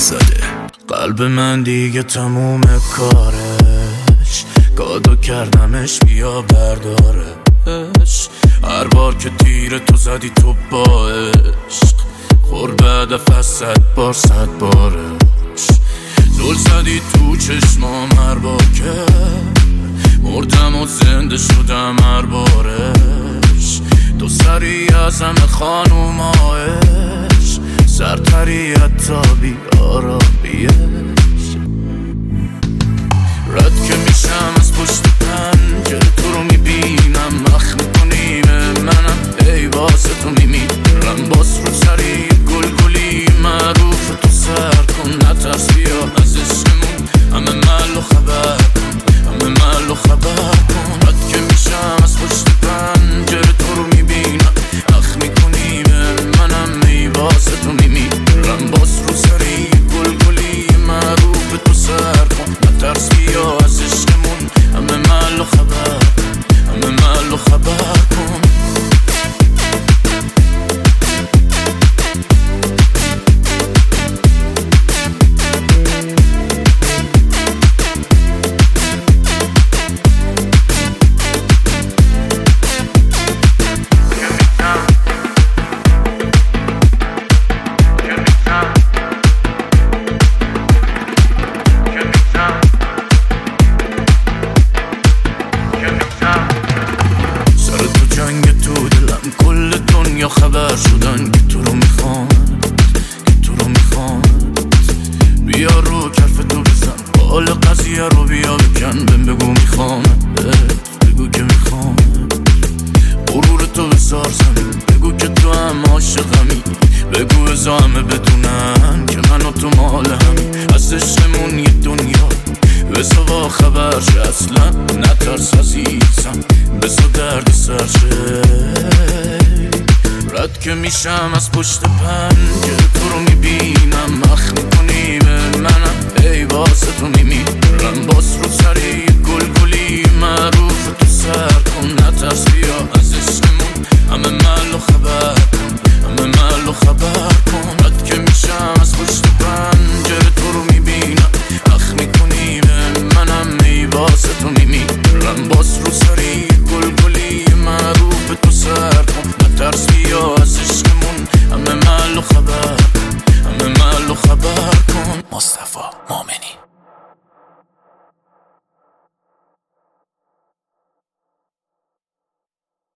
زاده. قلب من دیگه تموم کارش، گادو کردمش بیا بردارش. هر بار که تیر تو زدی تو با عشق، خورده دفعه 100 بار 100 بارش. زل زدی تو چشمام هر بار که مردم و زنده شدم هر بارش. تو سری از همه خانومایش، سرتری حتی بیارابیش. رد که میشم از پشت پنجره تو رو میبینم، مخ میکنیم منم ای واسه تو میمیرم. باز رو سری گلگلی معروف تو سر کن، نترس بیا از عشقمون همه محل و خبر کن، همه محل و خبر کن. رد که میشم از پشت پنجره تو رو میبینم، مخ میکنیم منم ای واسه تو میمیرم. باز رو سری گلگلی معروف تو سر کن، نترس بیا از عشقمون همه محل و خبر کن، همه محل و خبر کن. کل دنیا خبر شدن که تو رو میخوان، که تو رو میخوان. بیا رو کف تو بزن، حال قضیه رو بیا بکن. بگو میخوان، بگو که میخوان. غرور تو بسار زمین، بگو که تو هم عاشقمی. بگو ازا همه بدونن که من و تو مال همی. از عشقمون یه دنیا بسا با خبر شه، اصلا نترس عزیزم بسا درد سر شه. رد که میشم از پشت پنجره